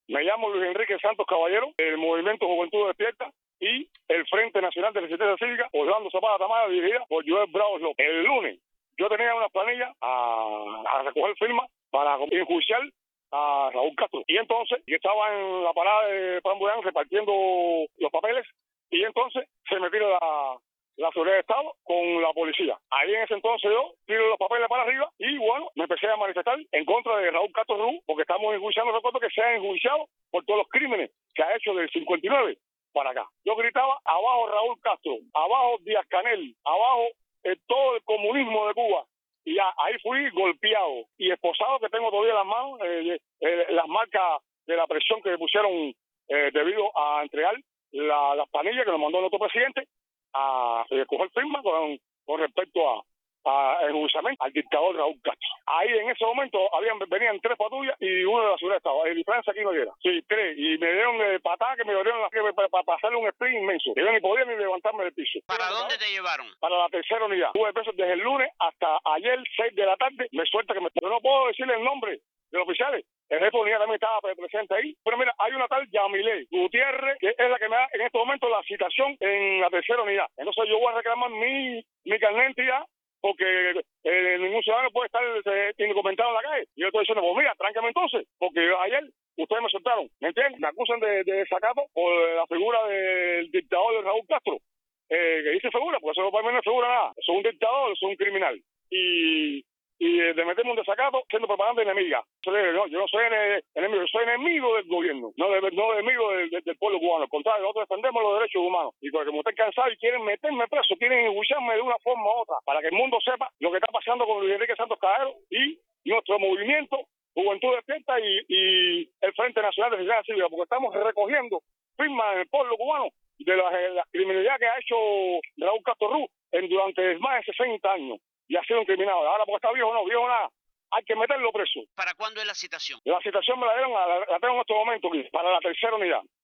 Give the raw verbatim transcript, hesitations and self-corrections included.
Me llamo Luis Enrique Santos Caballero, el Movimiento Juventud Despierta y el Frente Nacional de Resistencia Cívica, Orlando Zapata Tamara, dirigida por Joel Bravos López. El lunes yo tenía una planilla a, a recoger firmas para enjuiciar a Raúl Castro. Y entonces yo estaba en la parada de Pamburán repartiendo los papeles y entonces se me tira la... la seguridad de Estado con la policía. Ahí en ese entonces yo tiro los papeles para arriba y bueno, me empecé a manifestar en contra de Raúl Castro Rú, porque estamos enjuiciando, recuerdo que se ha enjuiciado por todos los crímenes que ha hecho del cincuenta y nueve para acá. Yo gritaba, abajo Raúl Castro, abajo Díaz Canel, abajo eh, todo el comunismo de Cuba. Y ya, ahí fui golpeado y esposado, que tengo todavía las manos, eh, eh, las marcas de la presión que me pusieron eh, debido a entregar la, las planillas que nos mandó nuestro presidente a recoger firmas con, con respecto a, a enjuiciamiento al dictador Raúl Castro. Ahí en ese momento habían venían tres patrullas y uno de la seguridad de Estado. El diferencia aquí no era. Sí, tres. Y me dieron eh, patadas que me dieron para, para, para pasarle un sprint inmenso. Yo ni podía ni levantarme del piso. ¿Para dónde te llevaron? Para la tercera unidad. Tuve preso desde el lunes hasta ayer, seis de la tarde. Me suelta que me... Yo no puedo decirle el nombre de los oficiales. El jefe de unidad también estaba presente ahí. Pero mira, hay una tal Yamilé Gutiérrez, que es la que me da en este momento la citación en la tercera unidad. Entonces yo voy a reclamar mi, mi carnet de identidad, porque eh, ningún ciudadano puede estar eh, indocumentado en la calle. Y yo estoy diciendo, pues mira, tráncame entonces, porque ayer ustedes me soltaron, ¿me entienden? Me acusan de, de desacato por la figura del dictador de Raúl Castro. Eh, que dice figura, porque eso para mí no es figura nada. Eso es un dictador, eso es un criminal. Y... y de meterme un desacato siendo propaganda enemiga. Yo, no, yo no soy enemigo, yo soy enemigo del gobierno, no, de, no enemigo del, del, del pueblo cubano. Al contrario, nosotros defendemos los derechos humanos. Y porque como están cansados y quieren meterme preso, quieren enjuiciarme de una forma u otra, para que el mundo sepa lo que está pasando con Luis Enrique Santos Caballero y nuestro movimiento Juventud Despierta y, y el Frente Nacional de Resistencia Cívica, porque estamos recogiendo firmas en el pueblo cubano de la, la criminalidad que ha hecho Raúl Castro Rú en, durante más de sesenta años. Y ha sido incriminado. Ahora porque está viejo, no, viejo nada. Hay que meterlo preso. ¿Para cuándo es la citación? La citación me la dieron, a la, la tengo en este momento aquí, para la tercera unidad.